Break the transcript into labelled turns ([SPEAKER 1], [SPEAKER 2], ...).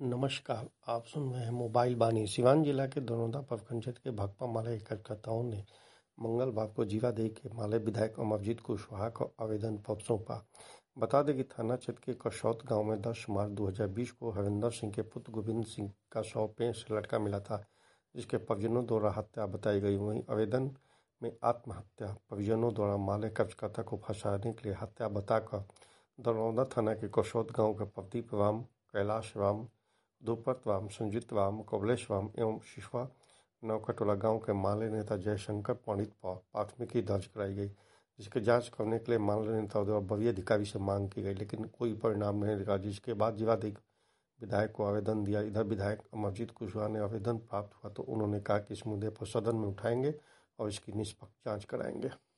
[SPEAKER 1] नमस्कार, आप सुन रहे हैं मोबाइल बानी। सिवान जिला के दरौंदा प्रखंड क्षेत्र के भाकपा माले के कार्यकर्ताओं ने मंगलवार को जीवादेई के माले विधायक अमरजीत कुशवाहा को आवेदन पत्र सौंपा। बता दें कि थाना क्षेत्र के कसौत गांव में 10 मार्च 2020 को हरिंदर सिंह के पुत्र गोविंद सिंह का शव पेड़ से लटका मिला था, जिसके परिजनों द्वारा हत्या बताई गई। वहीं आवेदन में आत्महत्या, परिजनों द्वारा माले कार्यकर्ता को फंसाने के लिए हत्या बताकर दरौंदा थाना के कसौत गाँव के प्रदीप राम, कैलाश राम, द्रुपद राम, संजीत राम, कमलेश राम एवं शिशवा नौकटोला गांव के माले नेता जयशंकर पंडित पर प्राथमिकी दर्ज कराई गई, जिसकी जांच करने के लिए माले नेता द्वारा वरीय अधिकारी से मांग की गई, लेकिन कोई परिणाम नहीं निकला, जिसके बाद जीवादेई विधायक को आवेदन दिया। इधर विधायक अमरजीत कुशवाहा ने आवेदन प्राप्त हुआ तो उन्होंने कहा कि इस मुद्दे पर सदन में उठाएंगे और इसकी निष्पक्ष जाँच कराएंगे।